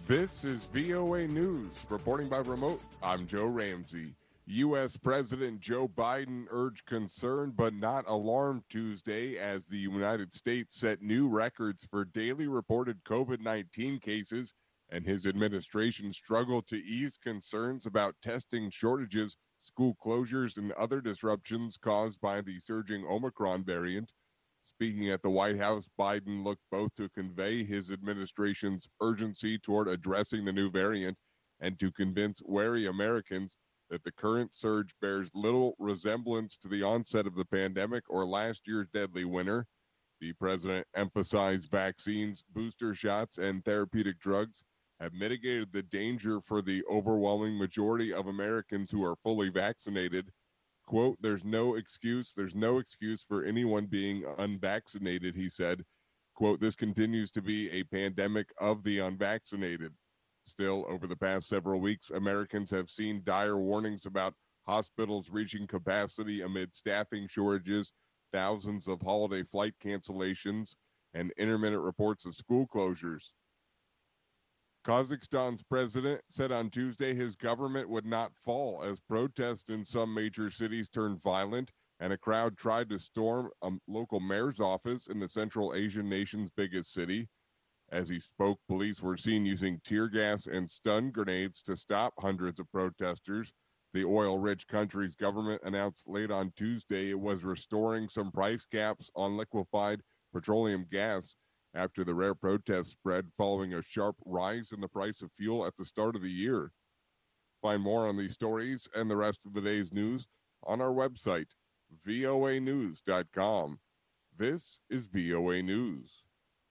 This is VOA News. Reporting by remote, I'm Joe Ramsey. U.S. President Joe Biden urged concern but not alarm Tuesday as the United States set new records for daily reported COVID-19 cases, and his administration struggled to ease concerns about testing shortages, school closures, and other disruptions caused by the surging Omicron variant. Speaking at the White House, Biden looked both to convey his administration's urgency toward addressing the new variant and to convince wary Americans that the current surge bears little resemblance to the onset of the pandemic or last year's deadly winter. The president emphasized vaccines, booster shots, and therapeutic drugs have mitigated the danger for the overwhelming majority of Americans who are fully vaccinated. Quote, there's no excuse for anyone being unvaccinated, he said. Quote, this continues to be a pandemic of the unvaccinated. Still, over the past several weeks, Americans have seen dire warnings about hospitals reaching capacity amid staffing shortages, thousands of holiday flight cancellations, and intermittent reports of school closures. Kazakhstan's president said on Tuesday his government would not fall as protests in some major cities turned violent and a crowd tried to storm a local mayor's office in the Central Asian nation's biggest city. As he spoke, police were seen using tear gas and stun grenades to stop hundreds of protesters. The oil-rich country's government announced late on Tuesday it was restoring some price caps on liquefied petroleum gas after the rare protests spread following a sharp rise in the price of fuel at the start of the year. Find more on these stories and the rest of the day's news on our website, voanews.com. This is VOA News.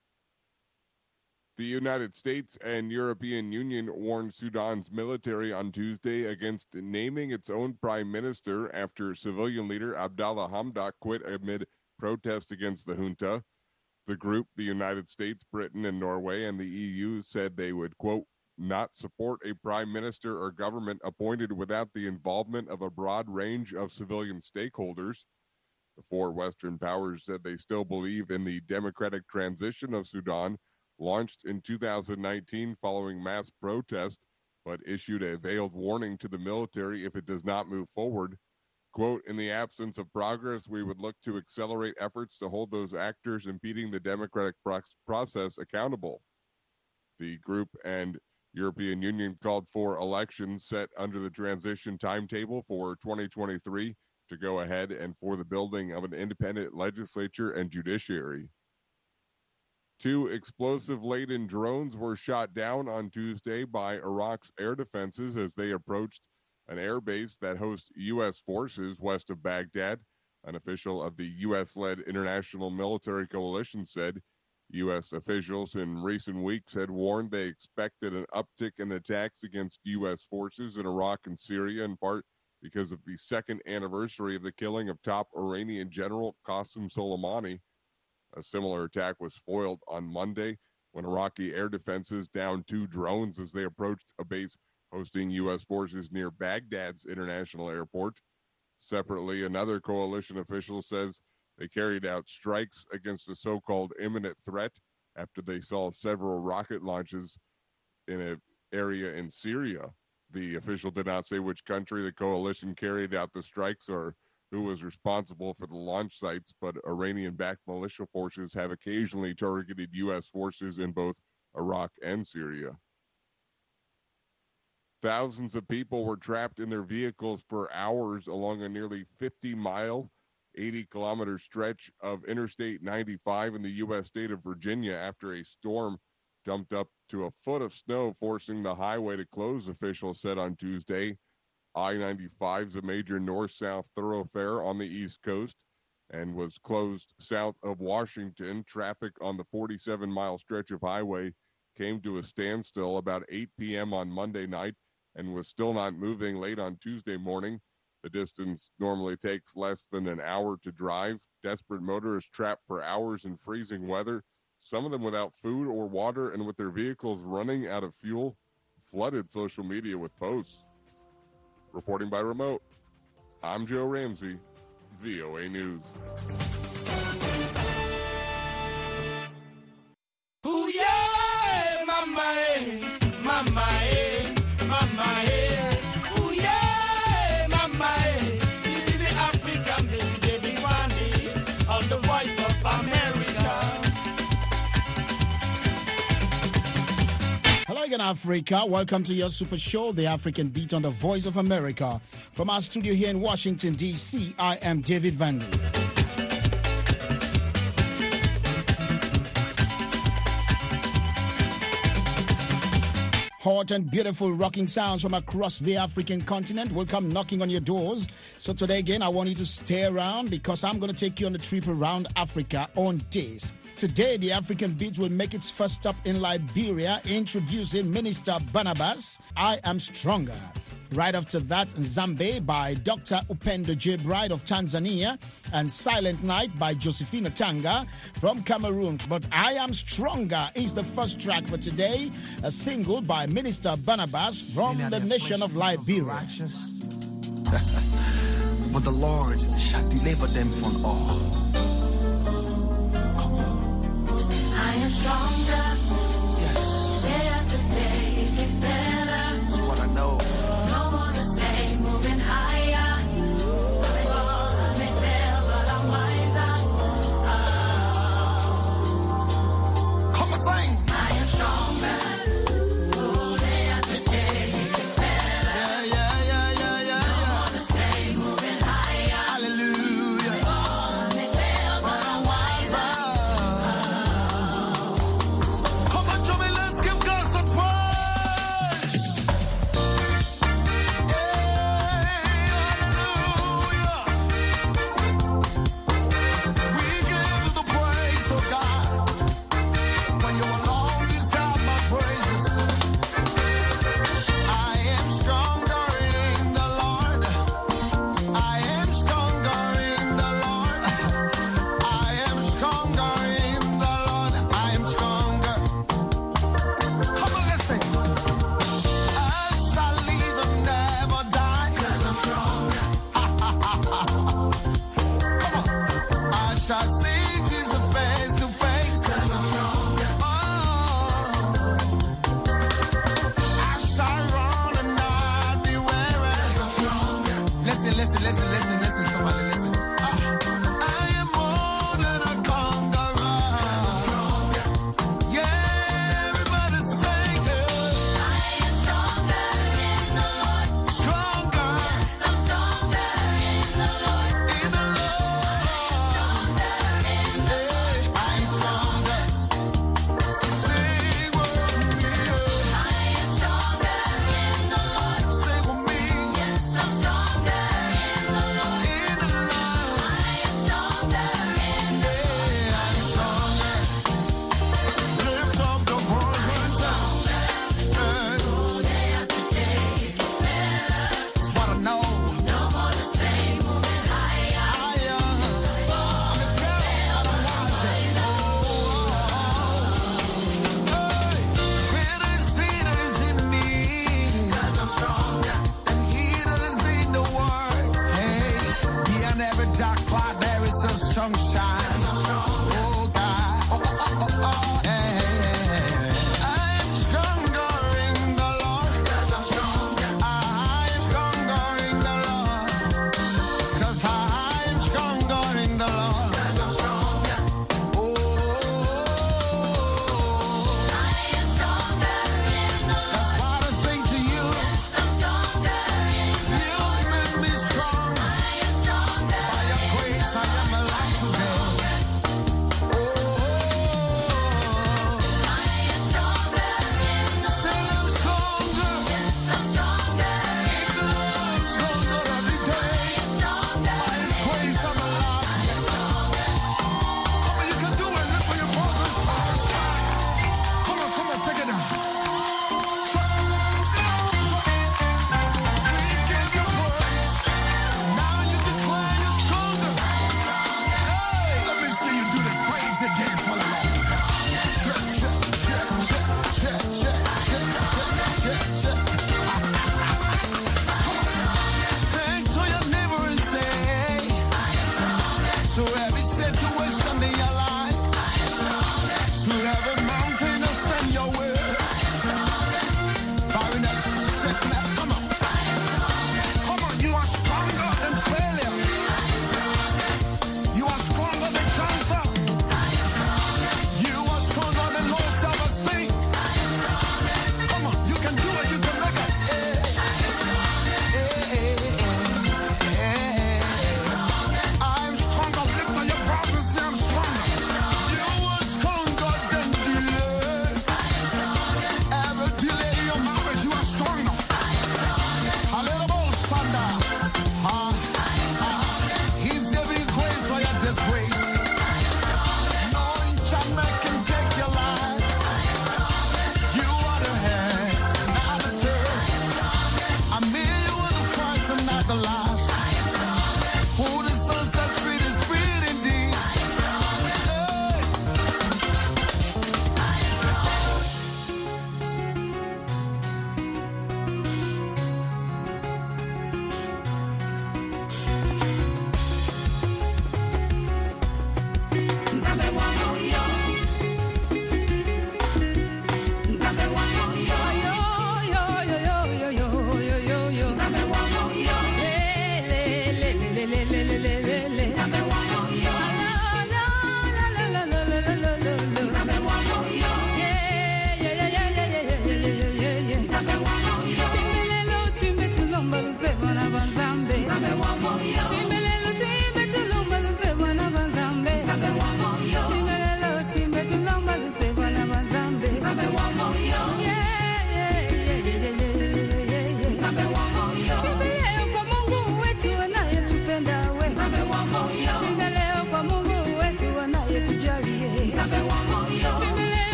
The United States and European Union warned Sudan's military on Tuesday against naming its own prime minister after civilian leader Abdallah Hamdok quit amid protests against the junta. The group, the United States, Britain, and Norway, and the EU said they would, quote, not support a prime minister or government appointed without the involvement of a broad range of civilian stakeholders. The four Western powers said they still believe in the democratic transition of Sudan, launched in 2019 following mass protest, but issued a veiled warning to the military if it does not move forward. Quote, in the absence of progress, we would look to accelerate efforts to hold those actors impeding the democratic process accountable. The group and European Union called for elections set under the transition timetable for 2023 to go ahead and for the building of an independent legislature and judiciary. 2 explosive-laden drones were shot down on Tuesday by Iraq's air defenses as they approached an air base that hosts U.S. forces west of Baghdad. An official of the U.S.-led international military coalition said U.S. officials in recent weeks had warned they expected an uptick in attacks against U.S. forces in Iraq and Syria, in part because of the second anniversary of the killing of top Iranian General Qasem Soleimani. A similar attack was foiled on Monday when Iraqi air defenses downed 2 drones as they approached a base hosting U.S. forces near Baghdad's international airport. Separately, another coalition official says they carried out strikes against a so-called imminent threat after they saw several rocket launches in an area in Syria. The official did not say which country the coalition carried out the strikes or who was responsible for the launch sites, but Iranian-backed militia forces have occasionally targeted U.S. forces in both Iraq and Syria. Thousands of people were trapped in their vehicles for hours along a nearly 50-mile, 80-kilometer stretch of Interstate 95 in the U.S. state of Virginia after a storm dumped up to a foot of snow, forcing the highway to close, officials said on Tuesday. I-95 is a major north-south thoroughfare on the East Coast and was closed south of Washington. Traffic on the 47-mile stretch of highway came to a standstill about 8 p.m. on Monday night and was still not moving late on Tuesday morning. The distance normally takes less than an hour to drive. Desperate motorists trapped for hours in freezing weather, some of them without food or water and with their vehicles running out of fuel, flooded social media with posts. Reporting by remote, I'm Joe Ramsey, VOA News. Ooh, yeah, my man, my Africa. Welcome to your super show, The African Beat on the Voice of America. From our studio here in Washington, D.C., I am David Vandy. Hot and beautiful rocking sounds from across the African continent will come knocking on your doors. So today again, I want you to stay around because I'm going to take you on a trip around Africa on this. Today, the African Beat will make its first stop in Liberia, introducing Minister Barnabas, I Am Stronger. Right after that, Zambe by Dr. Upendo J. Bride of Tanzania and Silent Night by Josephina Tanga from Cameroon. But I Am Stronger is the first track for today, a single by Minister Barnabas from the nation of Liberia. But the Lord shall deliver them from all. I am stronger. Yes, Day after day, it gets better. that's what I know. No more the same, moving higher. I may fail, but I'm wiser. Come and sing. I am stronger. Oh, day after day, it gets better. Yeah. No more the same, moving higher. Hallelujah. I may fail, but I'm wiser. Come on, Johnny, let's give God some praise. Hallelujah. We give you the praise, oh God. When you alone deserve my praises. I am stronger in the Lord. I am stronger in the Lord. I am stronger in the Lord. I am stronger. Come on, listen. I shall live and never die. 'Cause I'm stronger. Come on. I shall see Jesus face to face. 'Cause I'm stronger. Oh. I shall run and not be weary. 'Cause I'm stronger. Listen, somebody listen. I am more than a conqueror. 'Cause I'm stronger. Yeah, everybody sing it. I am stronger in the Lord. Stronger I'm stronger in the Lord. in the Lord. Stronger in the Yeah, I'm stronger. Sing with me. I am stronger in the Lord. Sing with me. Yes, I'm stronger in the Lord. In the Lord. I am stronger in the Yeah, I'm stronger. Lift up the voice and shout. Hey, day after day. It gets better. that's what I know. No more the same, moving higher. I'm a fellow, I'm a watcher. Hey, greater is he that is in me. 'Cause I'm stronger. And he that is in the world. Hey, beyond every dark cloud there is a sunshine. Oh God. Hey. I'm stronger in the Lord. 'Cause I'm stronger. I'm stronger in the Lord. 'Cause I'm stronger in the Lord. 'Cause I'm stronger. Oh. I am stronger in the Lord. That's what I sing to you. I'm stronger in the You made me strong. I am stronger. By your grace, I am alive today.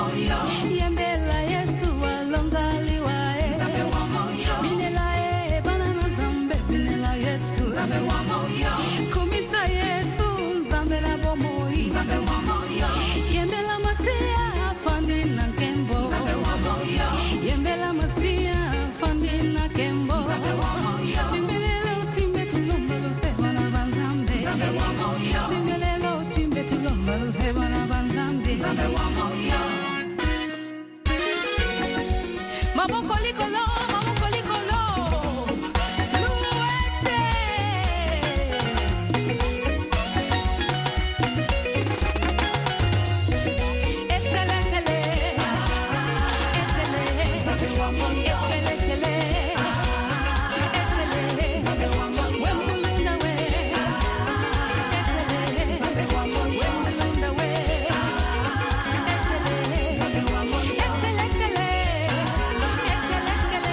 Yembela Yesu alongali wae. Binela e banana zambe binela Yesu. Kumisa Yesu zambela bomoi. Yembela Masia fandi na kembo. Yembela Masia fandi na kembo. Timbelelo timbe tulombalo sebana banzambe. Timbelelo timbe tulombalo sebana banzambe. Maboko likolo, maboko likolo. Luete. Ekelekele. Ekelekele. Ekelekele. Wembulunda we. Ekelekele. Wembulunda we. Ekelekele. Ekelekele.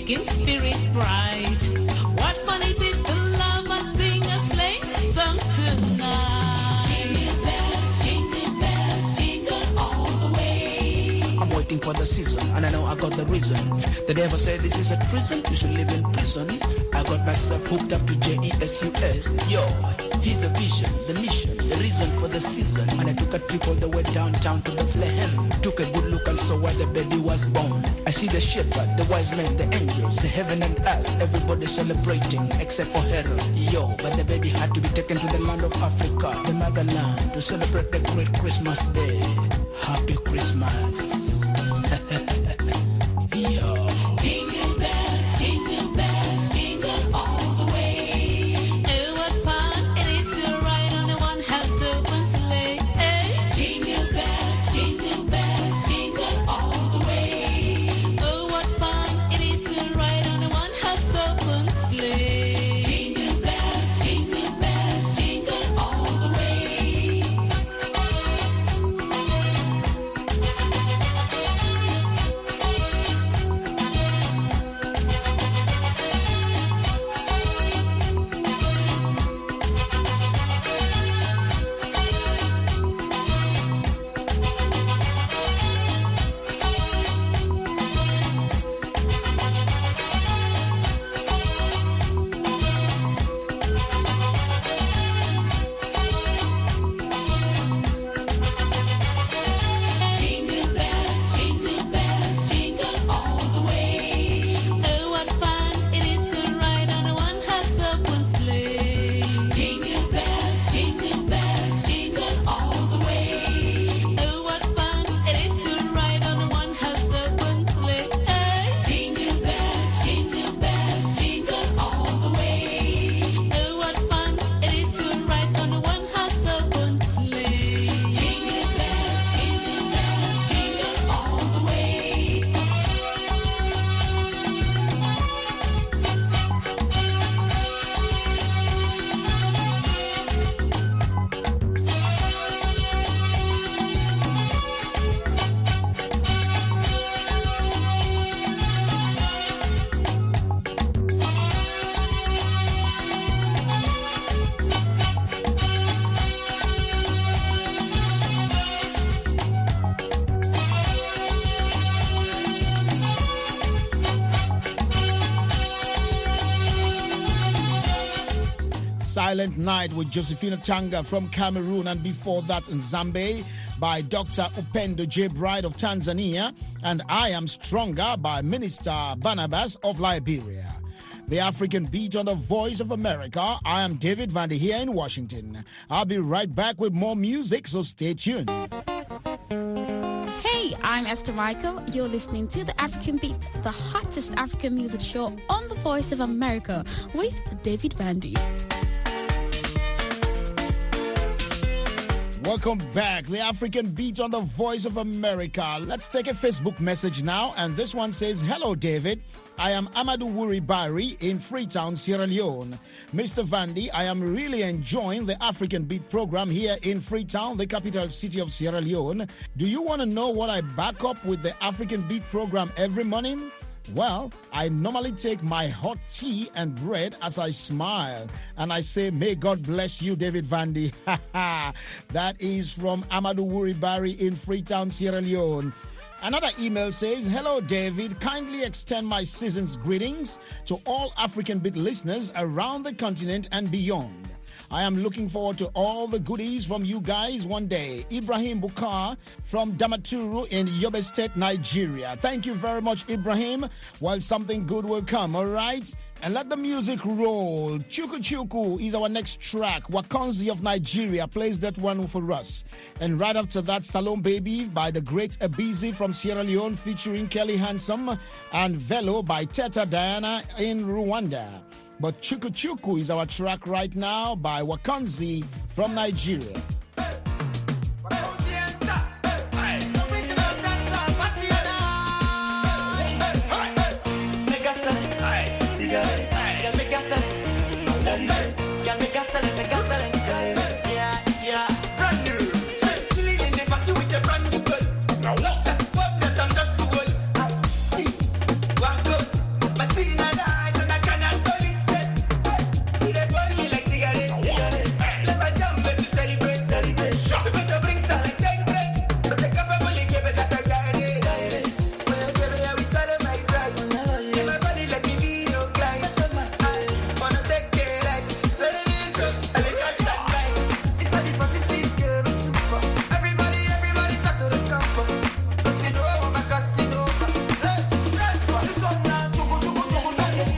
making spirits bright. What fun it is to love and sing a sleigh song tonight. Jingle bells, jingle all the way. I'm waiting for the season, and I know I got the reason. The devil said this is a prison, you should live in prison. I got myself hooked up to JESUS. Yo, he's the vision, the mission, the reason for the season. And I took a trip all the way downtown to Bethlehem. Took a good look and saw where the baby was born. I see the shepherd, the wise men, the angels, the heaven and earth. Everybody celebrating except for Herod. Yo, but the baby had to be taken to the land of Africa, the motherland, to celebrate the great Christmas day. Happy Christmas. Yo. Jingle bells, jingle all the way. Oh, what fun it is to ride on a one-horse open sleigh. Jingle bells, jingle all the way. Oh, what fun it is to ride on a one-horse open sleigh. Jingle bells, jingle all the way. Jingle bells, jingle all the way. Oh, what fun it is to ride on a one-horse open sleigh. Jingle bells, jingle all the way. Oh, what fun it is to ride on a one-horse open sleigh. Jingle bells, jingle all the way. Oh, what fun it is to ride on a one-horse open sleigh. Jingle bells, jingle all the way. Silent Night with Josephina Tanga from Cameroon, and before that Nzambe by Dr. Upendo J. Bride of Tanzania, and I Am Stronger by Minister Barnabas of Liberia. The African Beat on the Voice of America. I am David Vandy here in Washington. I'll be right back with more music, so stay tuned. Hey, I'm Esther Michael. You're listening to The African Beat, the hottest African music show on the Voice of America with David Vandy. Welcome back. The African Beat on the Voice of America. Let's take a Facebook message now. And this one says, hello, David. I am Amadou Wuri Bari in Freetown, Sierra Leone. Mr. Vandy, I am really enjoying the African Beat program here in Freetown, the capital city of Sierra Leone. Do you want to know what I back up with the African Beat program every morning? Well, I normally take my hot tea and bread as I smile, and I say, may God bless you, David Vandy. That is from Amadou Wuri Bari in Freetown, Sierra Leone. Another email says, hello, David. Kindly extend my season's greetings to all African Beat listeners around the continent and beyond. I am looking forward to all the goodies from you guys one day. Ibrahim Bukar from Damaturu in Yobe State, Nigeria. Thank you very much, Ibrahim. Well, something good will come, all right? And let the music roll. Chuku Chuku is our next track. Wakonzi of Nigeria plays that one for us. And right after that, Salome Baby by the great Abizi from Sierra Leone featuring Kelly Handsome, and Velo by Teta Diana in Rwanda. But Chuku Chuku is our track right now by Wakonzi from Nigeria. But see in the eyes and I cannot hold it. See they burn me like cigarettes. Let my jump make me celebrate. If it don't bring style like take break. But the capable give it that I got it. When you give me a whistle in my pride. In my body let me be your client. I wanna take care right. Let it is good. I think I stand right. It's not the party scene, girl, it's super. Everybody start to the scamper. Cause you know I want my casino. Let's this one now.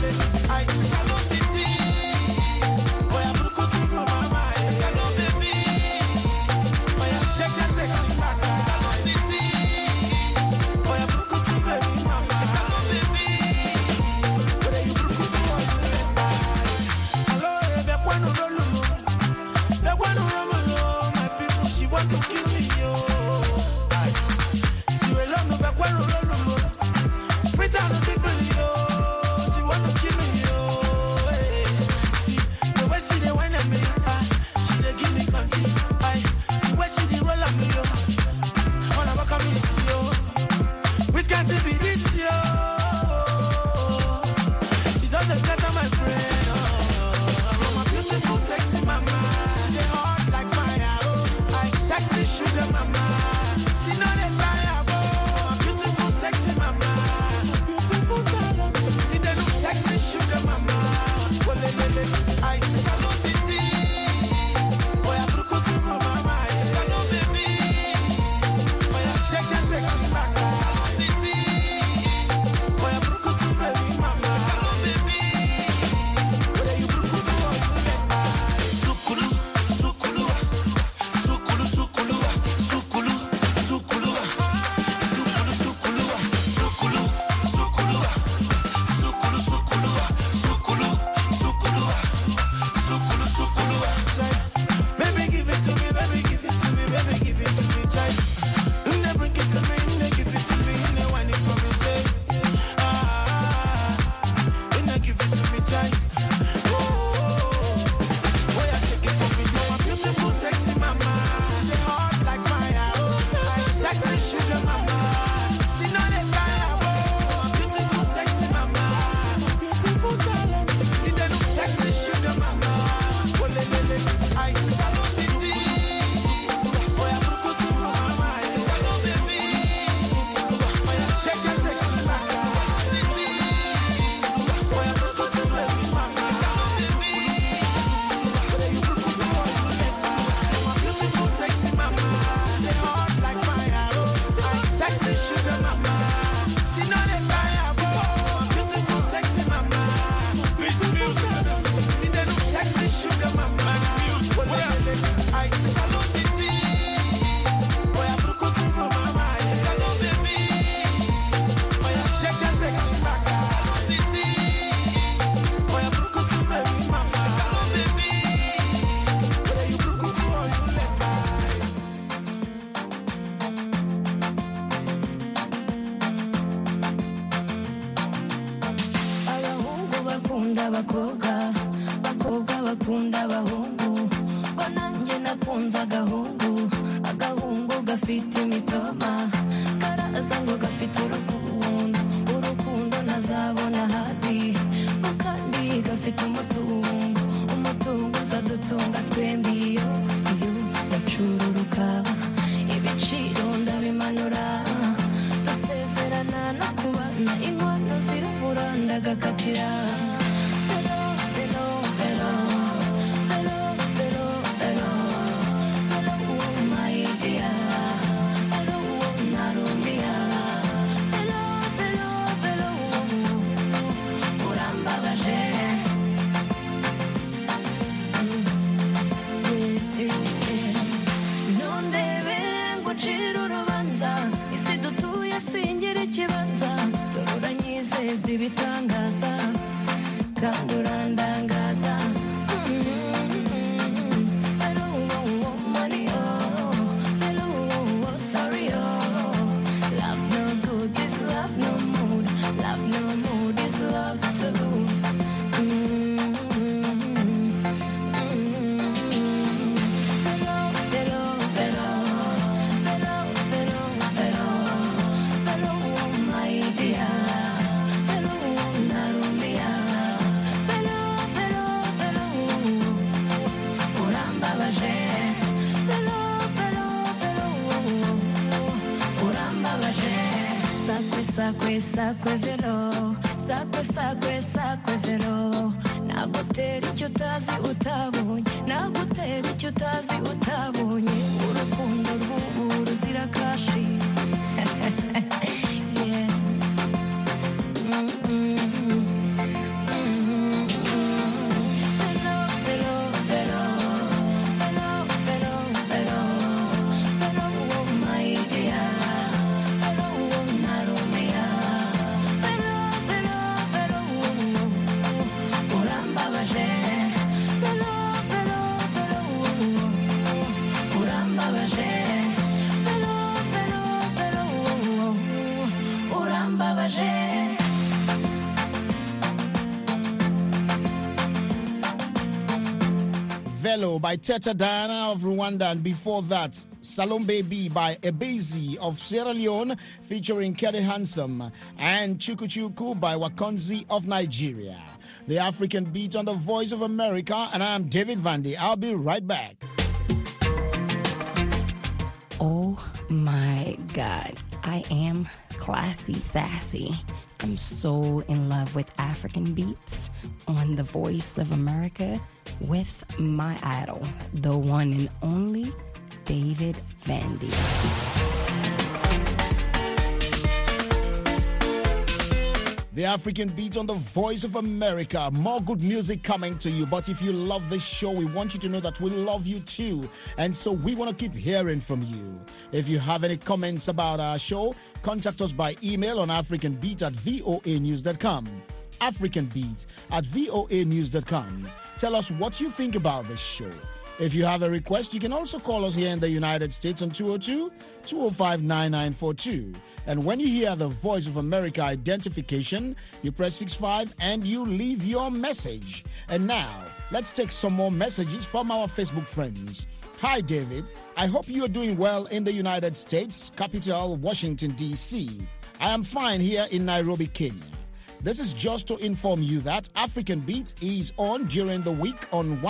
Ay, salon titi. Oya brukutu no mama. Salon baby. Oya shake that sexy back. Salon titi. Oya brukutu baby mama. Salon baby. Oya you brukutu oya leba. Hello, be kwano rolumo. Be kwano rolumo. My people, she want to kill me, yo. Ay, si we love no be kwano rolumo. Free time to people, yo. She want to kill me, yo. Hey, see the way she dey whine at me, she dey give me country. Ay, the way she dey roll at me, yo. Wanna walk on me, see, yo. Which can't it be this, yo? She's just a scatter my brain, oh. My beautiful, sexy mama. She dey hot like fire, oh. Ay, sexy sugar mama. She know the fire, oh. My beautiful, sexy mama. Beautiful, salon. See the look sexy sugar mama. Oh, le, le, le. Ay, salon titi. Oya brukutu no mama. Salon baby. Oya shake that sexy back. Salon titi. Oya brukutu baby mama. Salon baby. Oya you brukutu or you let by. Sukulu, sukulu, sukulu, sukulu, sukulu, sukulu, sukulu, sukulu, sukulu, sukulu, sukulu, sukulu, sukulu, sukulu, sukulu, sukulu. Baby, give it to me, baby, give it to me, baby, give it to me, child. They bring it to me, they give it to me, they want it from me, child. They give it to me, child. Oh, yeah, shake it for me, child. My beautiful, sexy mama. She dey hot like fire, oh. Like sexy sugar mama. She know the fire, oh. My beautiful, sexy mama. Beautiful, salon. See the look sexy sugar mama. Oh, le, le, le. Ay, salon titi. Oya brukutu no mama. Salon baby. Oya shake that sexy back. Titi. Oya brukutu baby mama. Salon baby. Oya you brukutu or you let by. My beautiful sexy mama. She hot like fire, oh. Ay, sexy sugar mama. She know the fire, oh. My beautiful sexy mama. Beautiful salon. See the look sexy sugar mama. Oh, le, le, le. Ay, salon titi. Oya brukutu no mama. Salon baby. Oya shake that sexy back. Salon titi. Oya brukutu baby mama. Salon baby. Oya you brukutu or you let by. abahungu bakunda abakobwa abakobwa bakunda abahungu ngo nanjye nakunze agahungu agahungu gafite imitoma karaza ngo gafite urukundo urukundo nazabona ahandi ngo kandi gafite umutungo umutungo uzadutunga twembi iyo gacururuka ibiciro ndabimanura dusezerana no kubana inkono zirabura ndagakatira velo velo velo velo velo velo velo oh my dear velo oh narumbia velo velo velo urambabaje nundebe ngucira urubanza isi dutuye singira ikibanza dore uranyizeza ibitangaza kandi urandangaza Hello, money, oh. Hello, sorry, oh. Love no good is love no mood. Love no mood is love to lose. Hello, hello, hello. Hello, hello, hello. Hello, my dear. Hello, narumbia. Hello, hello, hello. Urambabaje. Hello, hello, hello. Urambabaje. Sakwe, sakwe, sakwe, velo. Sakwe, sakwe, sakwe, velo. Nagutera icyo utazi utabonye. Nagutera icyo utazi utabonye. Urukundo rw'ubu ruzira kashi. Yeah. Velo by Teta Diana of Rwanda, and before that, Salon Baby by Ebezi of Sierra Leone featuring Kelly Handsome, and Chuku Chuku by Wakonzi of Nigeria. The African Beat on the Voice of America, and I'm David Vandy. I'll be right back. Oh my God, I am classy, sassy. I'm so in love with African beats on the Voice of America with my idol, the one and only David Vandy. The African Beat on the Voice of America. More good music coming to you. But if you love this show, we want you to know that we love you too. And so we want to keep hearing from you. If you have any comments about our show, contact us by email on africanbeat@voanews.com. africanbeat@voanews.com. Tell us what you think about this show. If you have a request, you can also call us here in the United States on 202-205-9942. And when you hear the Voice of America identification, you press 65 and you leave your message. And now, let's take some more messages from our Facebook friends. Hi, David. I hope you are doing well in the United States, capital Washington, D.C. I am fine here in Nairobi, Kenya. This is just to inform you that African Beat is on during the week on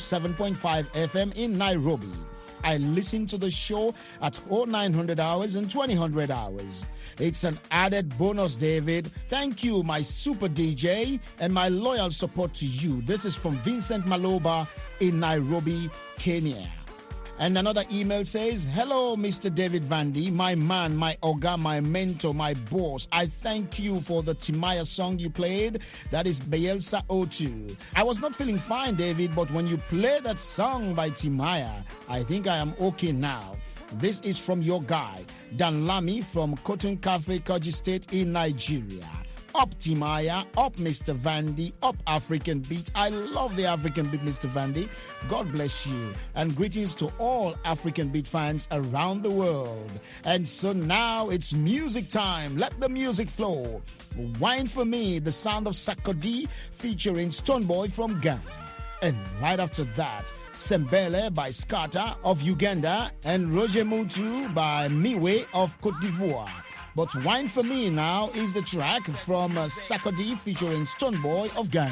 107.5 FM in Nairobi. I listen to the show at 0900 hours and 2000 hours. It's an added bonus, David. Thank you, my super DJ, and my loyal support to you. This is from Vincent Maloba in Nairobi, Kenya. And another email says, hello, Mr. David Vandy, my man, my oga, my mentor, my boss. I thank you for the Timaya song you played. That is Bielsa O2. I was not feeling fine, David, but when you play that song by Timaya, I think I am okay now. This is from your guy, Dan Lamy from Cotton Cafe, Kogi State in Nigeria. Up Timaya, up Mr. Vandy, up African Beat. I love the African Beat, Mr. Vandy. God bless you. And greetings to all African Beat fans around the world. And so now it's music time. Let the music flow. Wine for Me, the sound of Sakodi featuring Stoneboy from Ghana. And right after that, Sembele by Skata of Uganda and Roger Mutu by Miwe of Cote d'Ivoire. But Wine for Me now is the track from Sakodi featuring Stoneboy of Ghana.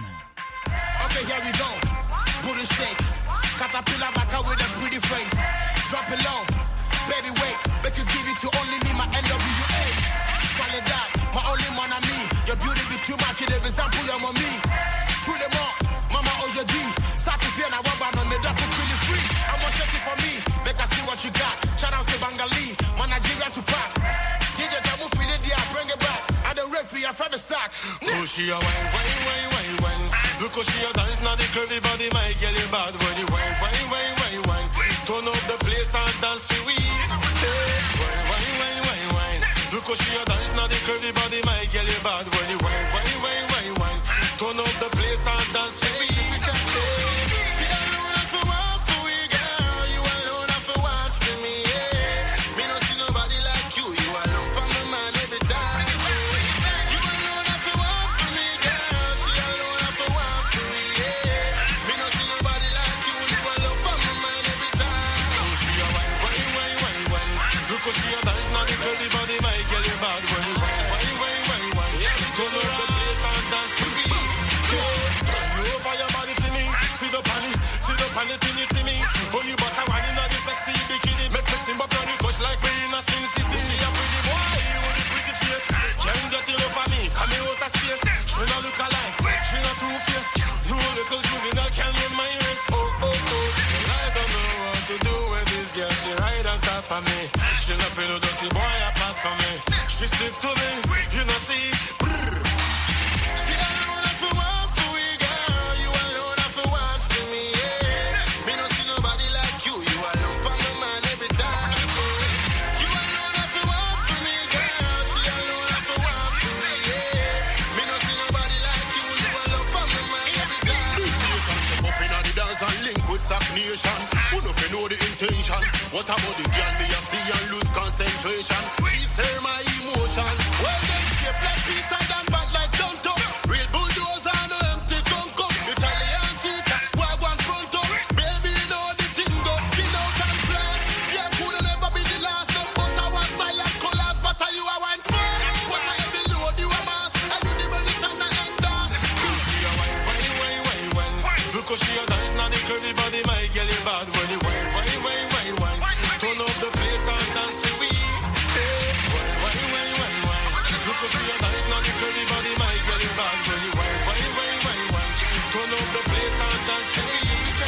Okay, here we go. Buddha shake. Caterpillar back out with a pretty face. Drop it low. Baby, wait. Make you give it to only me, my NWA. Solid that. My only man and me. Your beauty be too much. You live in sample your mommy. Pull them up. Mama OJD. Start to fear now. What on me? That's really free. I want shake it for me. Make us see what you got. Shout out to Bangali. My Nigeria to pop. DJ Tamu feel it, yeah, bring it back. I the referee, I from the sack. Oh, she a wine. Look how she a dance, now the curvy body, my girl, you bad body. Wine. Turn up the place and dance for we. Wine. Look how she a dance, now the curvy body, my girl, you bad body. Wine. Turn up the place and dance for we. She alone have for one for we, girl. You alone have for one for me, yeah. Me no see nobody like you. You alone for my man every time. You alone have for one for me, girl. She alone have for one for me, yeah. Me no see nobody like you. You alone for my man every time. Oh, she a wine. Look how she a dance, now the curvy body, my girl, you bad body. Wine. Turn up the place and dance for me. Over your body for me. Sit up on it till you see me. Oh, you bust a one in the sexy bikini. Make me steam up on the couch like we in a Sin City. She a pretty boy with a pretty face. Can't get it over me. Come here out of space. She not look alike. She not two-faced. No little juvenile can win my race. Oh. I don't know what to do with this girl. She right on top of me. She not feel no dirty boy apart from me. She stick to me. You know see. She alone have for one for we, girl. You alone have for one for me, yeah. Me no see nobody like you. You alone for my man every time. You alone have for one for me, girl. She alone have for one for me, yeah. Me no see nobody like you. You alone for my man every time. Step up in the dance and link with Sac Nation. Who no fi know the intention? What about the girl me a see and lose concentration? She stir my emotion. Well, them shape like peace and done bad like Tonto. Real bulldozer no empty trunk up. Italian cheetah, wagwan front up. Baby, Look how she a dance on the curvy body, my girl, you bad when you wine. Turn up the place and dance to me. Wine. Look how she a dance on the curvy body, my girl, you bad when you wine. Turn up the place and dance to me.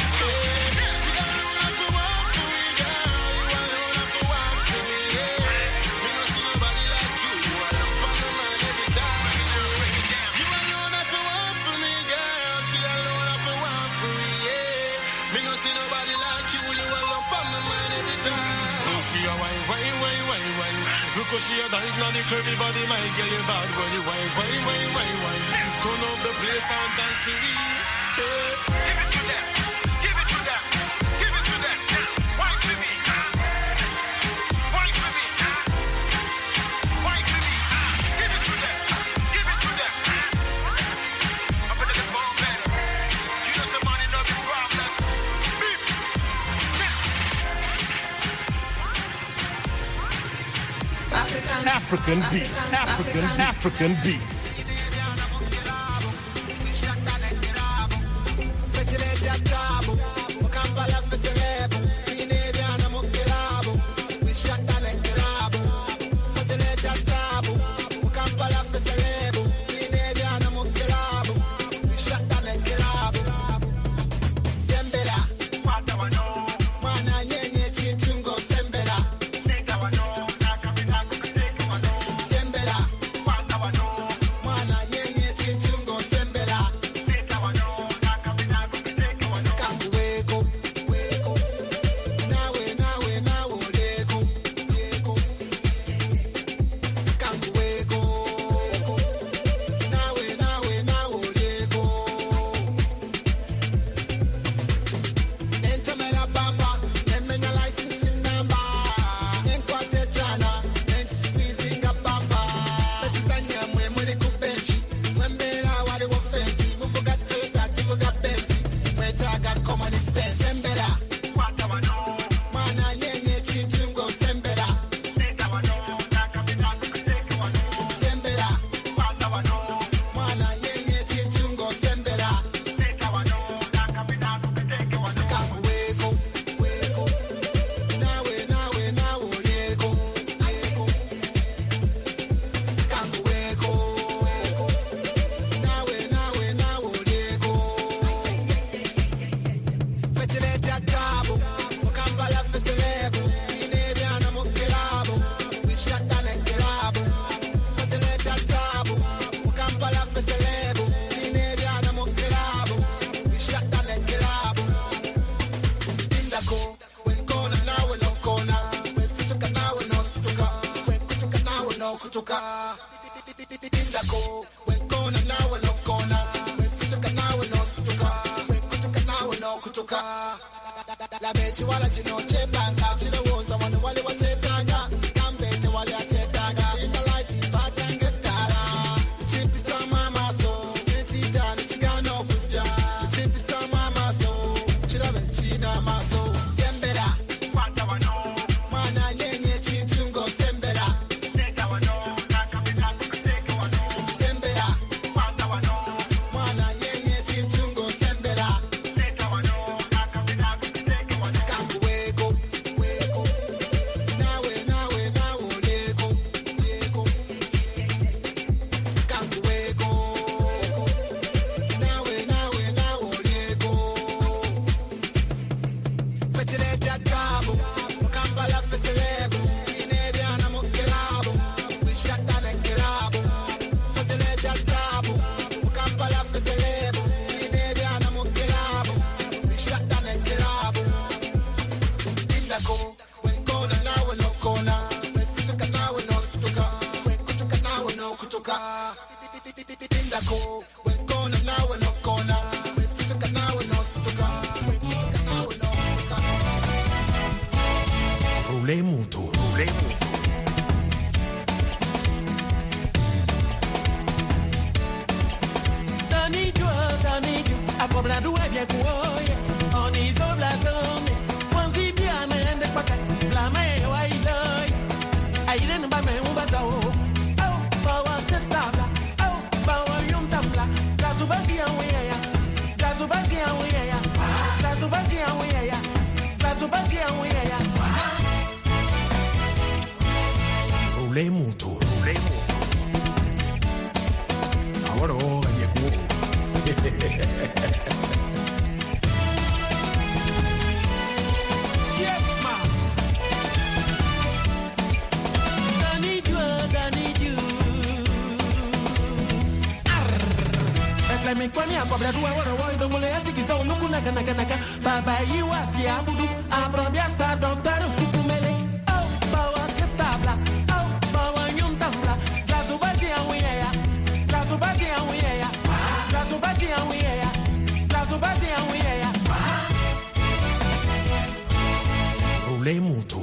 Cause she a dance on the curvy body, my girl, you bad when you wine. Turn up the place and dance for me. Hey. Give it to them. Wine for me. Wine for me. Give it to them. I'm gonna get more better. You know the money, no big problem. African beats. Roulez mucho. Ahora llegó. Yes, ma. Danny Dieu. Flame kwani akobra duwa woro wo ndo mole asiki so nuku naga baba yiwa si abudu abrobia star doctor kukumele oh bawa ketabla oh bawa nyumtamla lazubati awiya lazubati awiya lazubati awiya lazubati awiya roulez mucho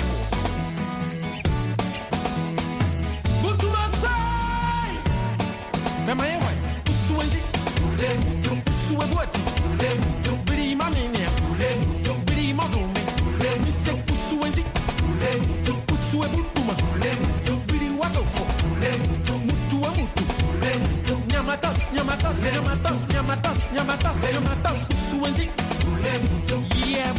Butu masai Mama yewa Suwenzi Suweboti Bili mamine Bili madome Mise Suwenzi Suwebutuma Bili wadofo Mutu wa mutu Nyamatas Suwenzi Yeah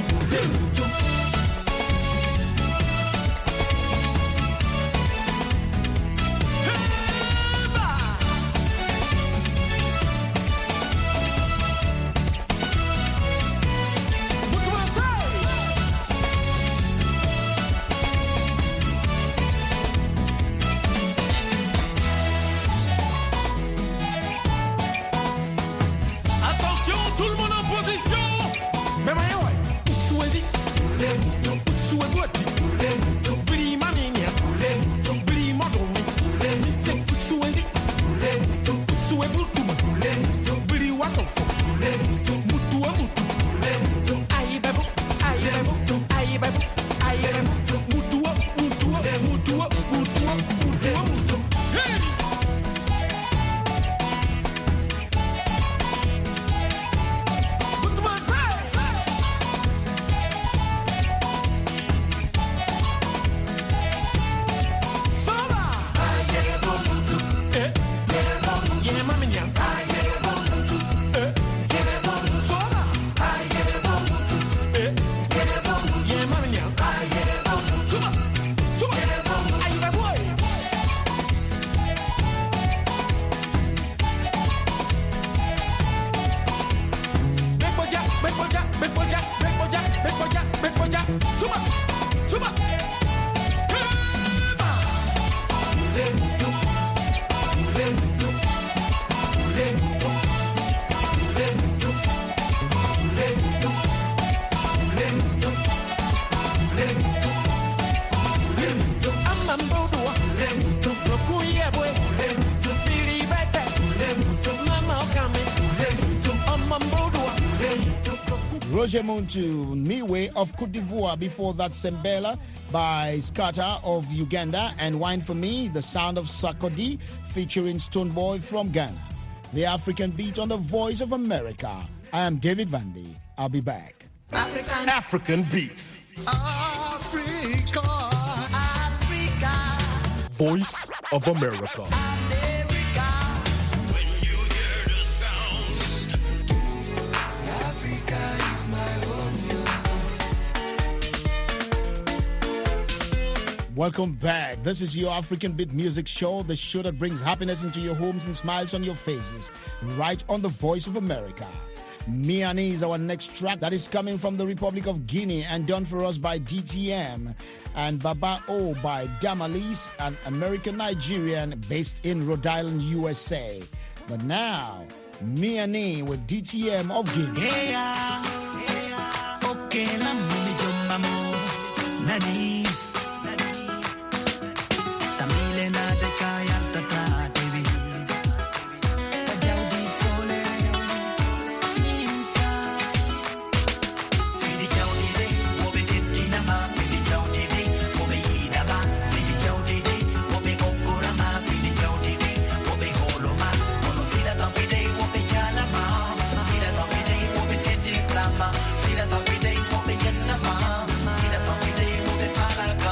Roger Muntu, Miwe of Cote d'Ivoire. Before that, Sembela by Skata of Uganda. And Wine for Me, The Sound of Sarkodie, featuring Stoneboy from Ghana. The African Beat on the Voice of America. I am David Vandy. I'll be back. African Beats. Africa. Voice of America. When you hear the sound, Africa is my home. Welcome back. This is your African Beat Music Show, the show that brings happiness into your homes and smiles on your faces, right on the Voice of America. Miani is our next track that is coming from the Republic of Guinea and done for us by DTM, and Baba O by Damalis, an American Nigerian based in Rhode Island, USA. But now, Miani with DTM of Guinea. Fala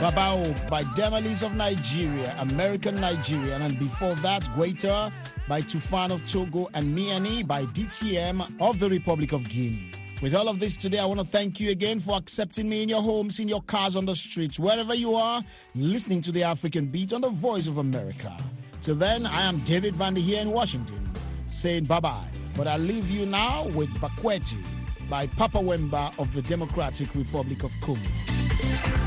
Babao by Demalis of Nigeria, American Nigerian, and before that, Guaita by Tufan of Togo, and Miani by DTM of the Republic of Guinea. With all of this today, I want to thank you again for accepting me in your homes, in your cars, on the streets, wherever you are, listening to the African Beat on the Voice of America. Till then, I am David Vander here in Washington, saying bye-bye. But I leave you now with Bakweti by Papa Wemba of the Democratic Republic of Congo.